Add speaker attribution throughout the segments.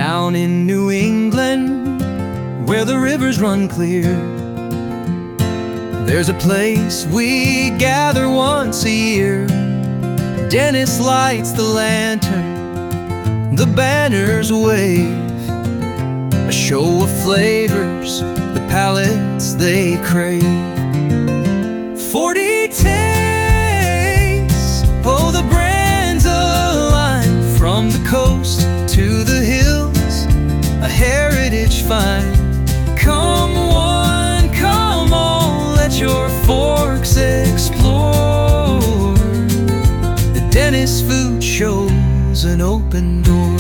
Speaker 1: Down in New England, where the rivers run clear, there's a place we gather once a year. Dennis lights the lantern, the banners wave, a show of flavors the palates they crave. 40 tastes, oh the brands align, from the coast to the hills, a heritage find. Come one, come all, let your forks explore. The Dennis Food Show's an open door.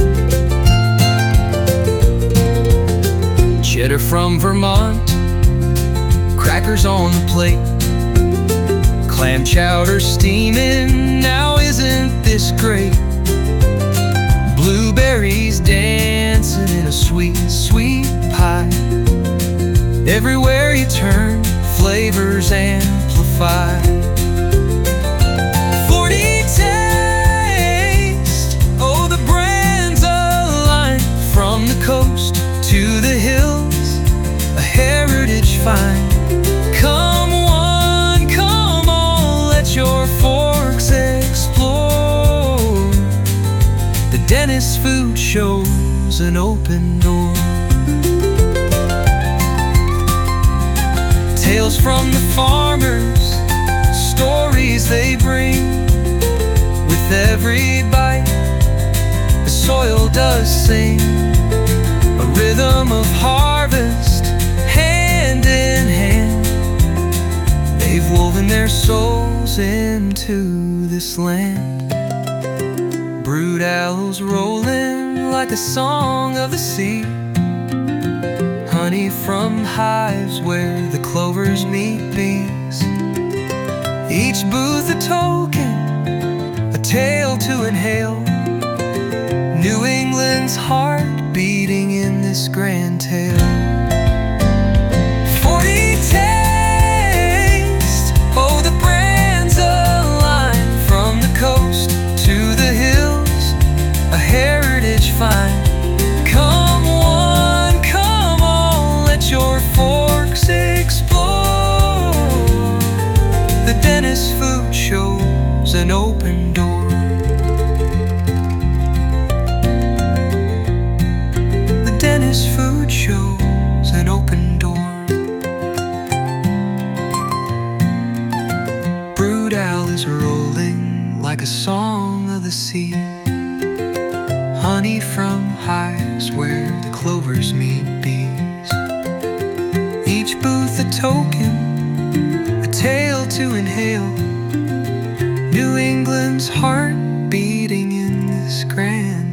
Speaker 1: Cheddar from Vermont, crackers on the plate, clam chowder steaming, now isn't this great? Blueberries dancing in a sweet, sweet pie. Everywhere you turn, flavors amplify. 40 tastes, oh the brands align, from the coast to the hills, a heritage find. Come one, come all, let your forks explore. The Dennis Food Show's an open door. Tales from the farmers, stories they bring. With every bite, the soil does sing, a rhythm of harvest, hand in hand. They've woven their souls into this land. Brood owls rolling like a song of the sea, honey from hives where the clovers meet bees. Each booth a token, a tale to inhale, New England's heart beating in this grand tale. 40 tastes, oh the brands align, from the coast to the hills, a heritage find. Come one, come all, let your forks explore. The Dennis Food Show's an open door. The Dennis Food Show's an open door. Brood owl is rolling like a song of the sea, honey from hives where the clovers meet bees. Each booth a token, a tale to inhale, New England's heart beating in this grand